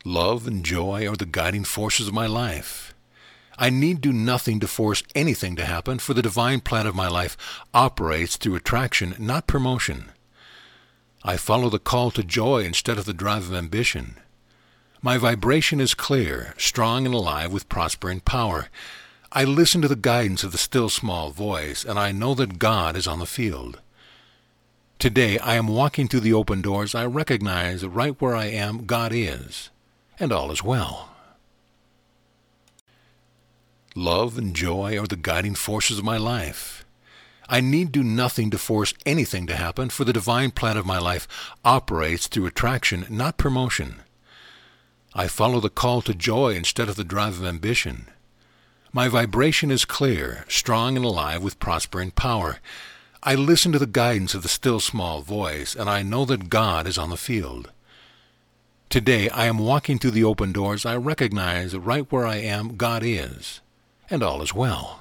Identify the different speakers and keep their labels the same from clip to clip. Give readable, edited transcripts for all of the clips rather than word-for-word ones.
Speaker 1: Love and joy are the guiding forces of my life. I need do nothing to force anything to happen, for the divine plan of my life operates through attraction, not promotion. I follow the call to joy instead of the drive of ambition. My vibration is clear, strong and alive with prospering power. I listen to the guidance of the still small voice, and I know that God is on the field. Today I am walking through the open doors. I recognize that right where I am, God is, and all is well. Love and joy are the guiding forces of my life. I need do nothing to force anything to happen, for the divine plan of my life operates through attraction, not promotion. I follow the call to joy instead of the drive of ambition. My vibration is clear, strong and alive with prospering power. I listen to the guidance of the still small voice, and I know that God is on the field. Today I am walking through the open doors. I recognize that right where I am, God is, and all is well.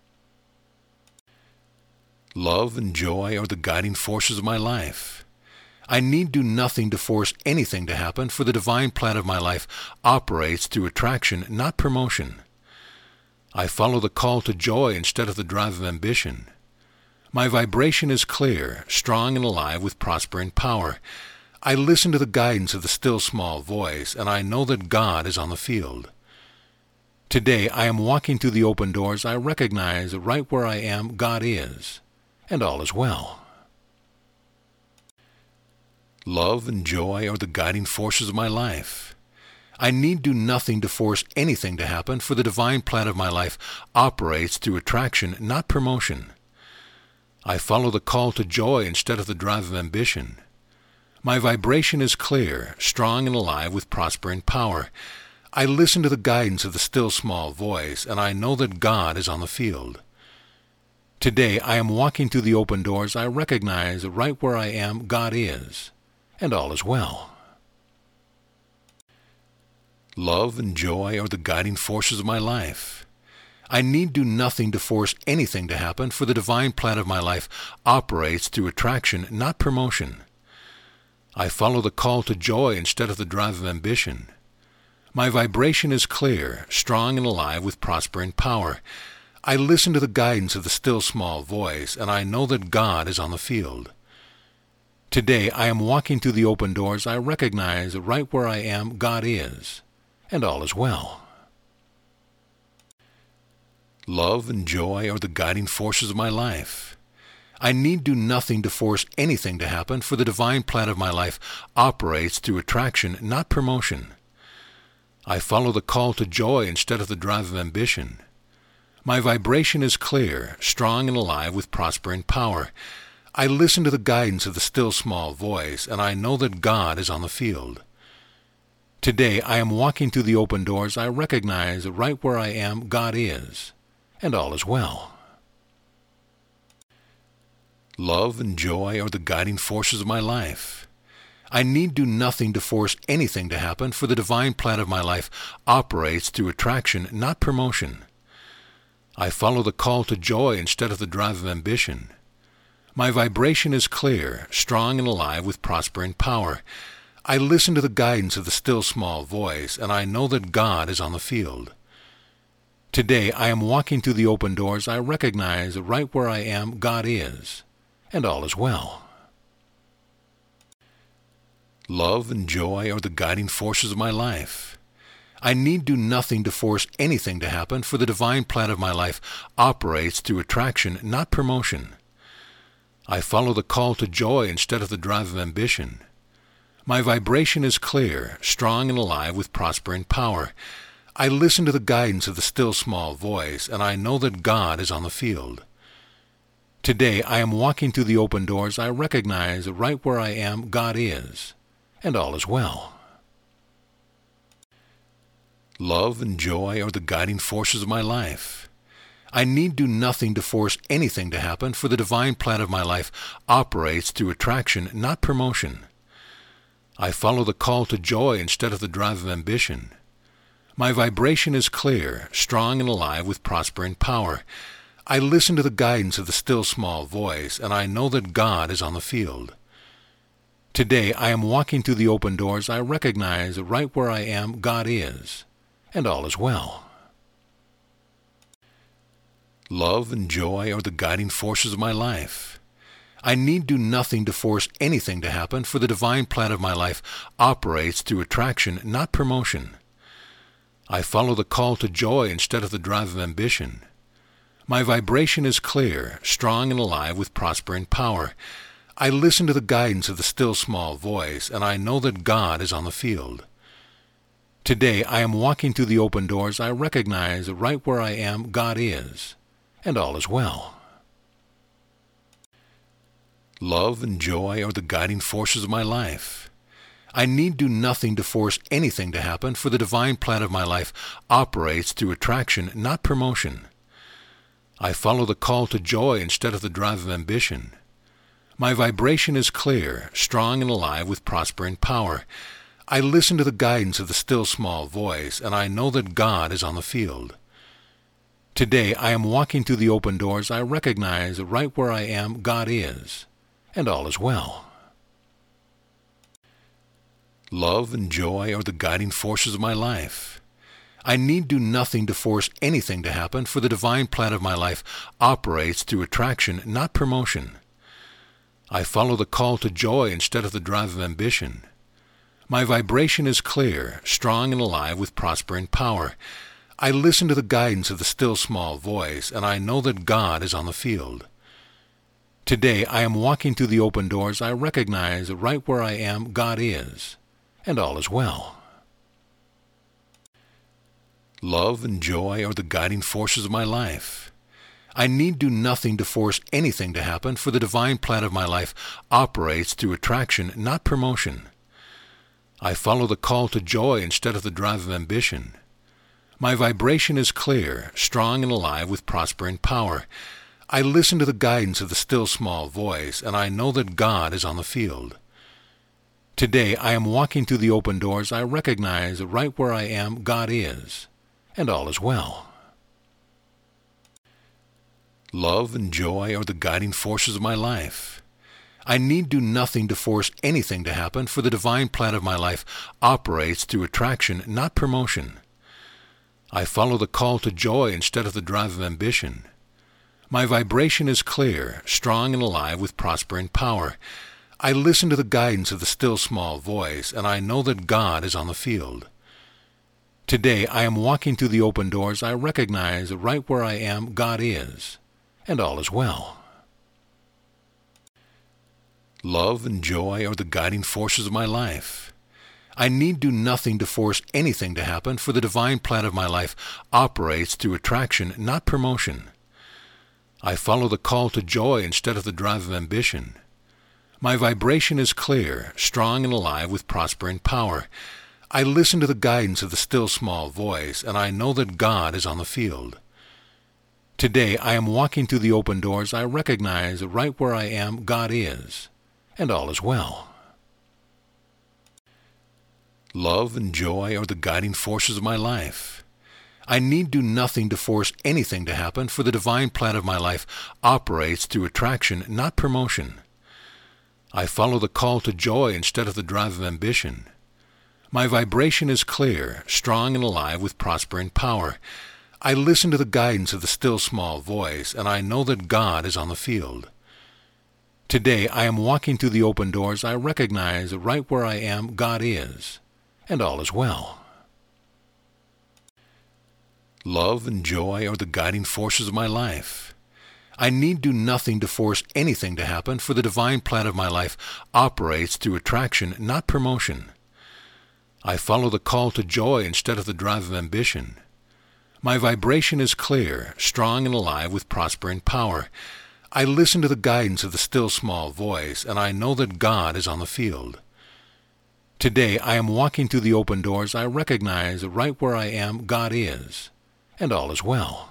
Speaker 1: Love and joy are the guiding forces of my life. I need do nothing to force anything to happen, for the divine plan of my life operates through attraction, not promotion. I follow the call to joy instead of the drive of ambition. My vibration is clear, strong and alive with prospering power. I listen to the guidance of the still small voice, and I know that God is on the field. Today I am walking through the open doors. I recognize that right where I am, God is, and all is well. Love and joy are the guiding forces of my life. I need do nothing to force anything to happen, for the divine plan of my life operates through attraction, not promotion. I follow the call to joy instead of the drive of ambition. My vibration is clear, strong and alive with prospering power. I listen to the guidance of the still small voice, and I know that God is on the field. Today I am walking through the open doors. I recognize that right where I am, God is, and all is well. Love and joy are the guiding forces of my life. I need do nothing to force anything to happen, for the divine plan of my life operates through attraction, not promotion. I follow the call to joy instead of the drive of ambition. My vibration is clear, strong and alive with prospering power. I listen to the guidance of the still small voice, and I know that God is on the field. Today I am walking through the open doors. I recognize that right where I am, God is, and all is well. Love and joy are the guiding forces of my life. I need do nothing to force anything to happen, for the divine plan of my life operates through attraction, not promotion. I follow the call to joy instead of the drive of ambition. My vibration is clear, strong and alive with prospering power. I listen to the guidance of the still small voice, and I know that God is on the field. Today I am walking through the open doors. I recognize that right where I am, God is, and all is well. Love and joy are the guiding forces of my life. I need do nothing to force anything to happen, for the divine plan of my life operates through attraction, not promotion. I follow the call to joy instead of the drive of ambition. My vibration is clear, strong and alive with prospering power. I listen to the guidance of the still small voice, and I know that God is on the field. Today I am walking through the open doors. I recognize that right where I am, God is, and all is well. Love and joy are the guiding forces of my life. I need do nothing to force anything to happen, for the divine plan of my life operates through attraction, not promotion. I follow the call to joy instead of the drive of ambition. My vibration is clear, strong and alive with prospering power. I listen to the guidance of the still small voice, and I know that God is on the field. Today I am walking through the open doors. I recognize that right where I am, God is, and all is well. Love and joy are the guiding forces of my life. I need do nothing to force anything to happen, for the divine plan of my life operates through attraction, not promotion. I follow the call to joy instead of the drive of ambition. My vibration is clear, strong and alive with prospering power. I listen to the guidance of the still small voice, and I know that God is on the field. Today I am walking through the open doors. I recognize that right where I am, God is, and all is well. Love and joy are the guiding forces of my life. I need do nothing to force anything to happen, for the divine plan of my life operates through attraction, not promotion. I follow the call to joy instead of the drive of ambition. My vibration is clear, strong, and alive with prospering power. I listen to the guidance of the still small voice, and I know that God is on the field. Today I am walking through the open doors. I recognize that right where I am, God is, and all is well. Love and joy are the guiding forces of my life. I need do nothing to force anything to happen, for the divine plan of my life operates through attraction, not promotion. I follow the call to joy instead of the drive of ambition. My vibration is clear, strong, and alive with prospering power. I listen to the guidance of the still small voice, and I know that God is on the field. Today I am walking through the open doors. I recognize that right where I am, God is, and all is well. Love and joy are the guiding forces of my life. I need do nothing to force anything to happen, for the divine plan of my life operates through attraction, not promotion. I follow the call to joy instead of the drive of ambition. My vibration is clear, strong, and alive with prospering power. I listen to the guidance of the still small voice, and I know that God is on the field. Today I am walking through the open doors. I recognize that right where I am, God is, and all is well. Love and joy are the guiding forces of my life. I need do nothing to force anything to happen, for the divine plan of my life operates through attraction, not promotion. I follow the call to joy instead of the drive of ambition. My vibration is clear, strong, and alive with prospering power. I listen to the guidance of the still small voice, and I know that God is on the field. Today I am walking through the open doors. I recognize that right where I am, God is, and all is well. Love and joy are the guiding forces of my life. I need do nothing to force anything to happen, for the divine plan of my life operates through attraction, not promotion. I follow the call to joy instead of the drive of ambition. My vibration is clear, strong, and alive with prospering power. I listen to the guidance of the still small voice, and I know that God is on the field. Today I am walking through the open doors. I recognize that right where I am, God is, and all is well. Love and joy are the guiding forces of my life. I need do nothing to force anything to happen, for the divine plan of my life operates through attraction, not promotion. I follow the call to joy instead of the drive of ambition. My vibration is clear, strong, and alive with prospering power. I listen to the guidance of the still small voice, and I know that God is on the field. Today I am walking through the open doors. I recognize that right where I am, God is, and all is well. Love and joy are the guiding forces of my life. I need do nothing to force anything to happen, for the divine plan of my life operates through attraction, not promotion. I follow the call to joy instead of the drive of ambition. My vibration is clear, strong, and alive with prospering power. I listen to the guidance of the still small voice, and I know that God is on the field. Today I am walking through the open doors. I recognize that right where I am, God is, and all is well. Love and joy are the guiding forces of my life. I need do nothing to force anything to happen, for the divine plan of my life operates through attraction, not promotion. I follow the call to joy instead of the drive of ambition. My vibration is clear, strong, and alive with prospering power. I listen to the guidance of the still small voice, and I know that God is on the field. Today I am walking through the open doors. I recognize that right where I am, God is, and all is well.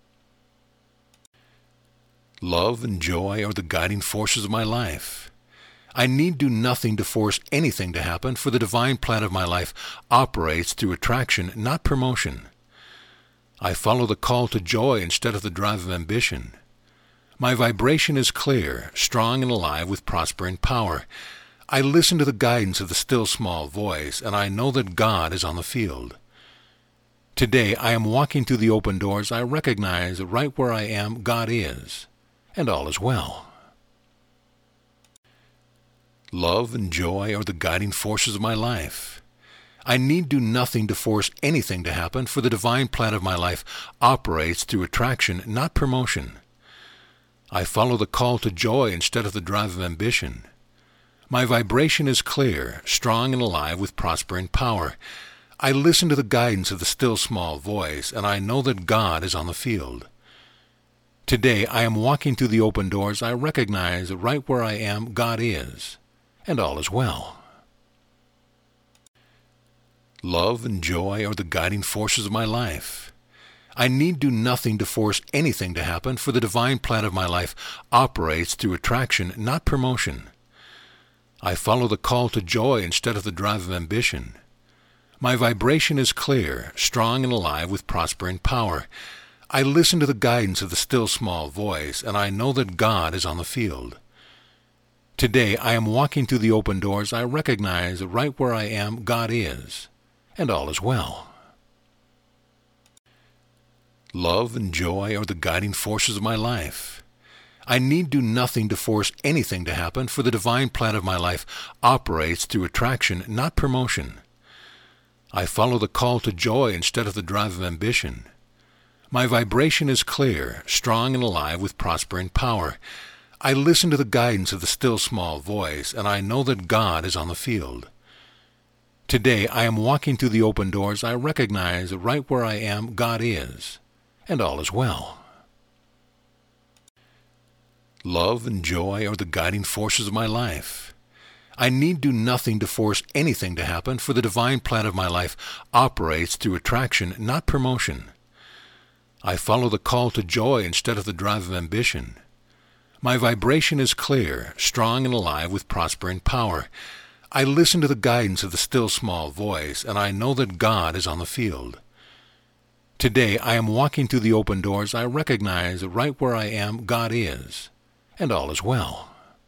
Speaker 1: Love and joy are the guiding forces of my life. I need do nothing to force anything to happen, for the divine plan of my life operates through attraction, not promotion. I follow the call to joy instead of the drive of ambition. My vibration is clear, strong, and alive with prospering power. I listen to the guidance of the still small voice, and I know that God is on the field. Today I am walking through the open doors. I recognize that right where I am, God is, and all is well. Love and joy are the guiding forces of my life. I need do nothing to force anything to happen, for the divine plan of my life operates through attraction, not promotion. I follow the call to joy instead of the drive of ambition. My vibration is clear, strong, and alive with prospering power. I listen to the guidance of the still small voice, and I know that God is on the field. Today I am walking through the open doors. I recognize that right where I am, God is, and all is well. Love and joy are the guiding forces of my life. I need do nothing to force anything to happen, for the divine plan of my life operates through attraction, not promotion. I follow the call to joy instead of the drive of ambition. My vibration is clear, strong, and alive with prospering power. I listen to the guidance of the still small voice, and I know that God is on the field. Today I am walking through the open doors. I recognize that right where I am, God is, and all is well. Love and joy are the guiding forces of my life. I need do nothing to force anything to happen, for the divine plan of my life operates through attraction, not promotion. I follow the call to joy instead of the drive of ambition. My vibration is clear, strong, and alive with prospering power. I listen to the guidance of the still small voice, and I know that God is on the field. Today I am walking through the open doors. I recognize that right where I am, God is, and all is well. Love and joy are the guiding forces of my life. I need do nothing to force anything to happen, for the divine plan of my life operates through attraction, not promotion. I follow the call to joy instead of the drive of ambition. My vibration is clear, strong, and alive with prospering power. I listen to the guidance of the still small voice, and I know that God is on the field. Today I am walking through the open doors. I recognize that right where I am, God is, and all is well.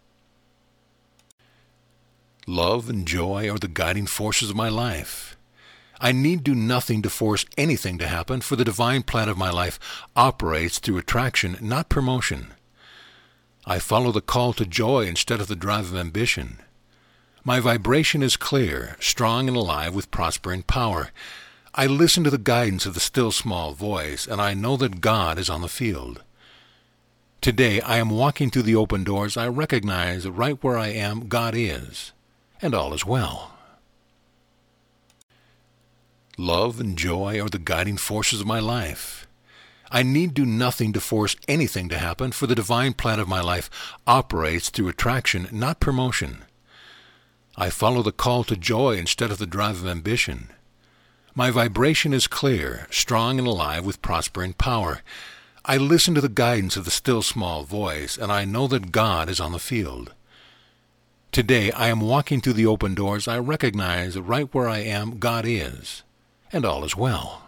Speaker 1: Love and joy are the guiding forces of my life. I need do nothing to force anything to happen, for the divine plan of my life operates through attraction, not promotion. I follow the call to joy instead of the drive of ambition. My vibration is clear, strong, and alive with prospering power. I listen to the guidance of the still small voice, and I know that God is on the field. Today I am walking through the open doors. I recognize that right where I am, God is, and all is well. Love and joy are the guiding forces of my life. I need do nothing to force anything to happen, for the divine plan of my life operates through attraction, not promotion. I follow the call to joy instead of the drive of ambition. My vibration is clear, strong, and alive with prospering power. I listen to the guidance of the still small voice, and I know that God is on the field. Today I am walking through the open doors. I recognize that right where I am, God is, and all is well.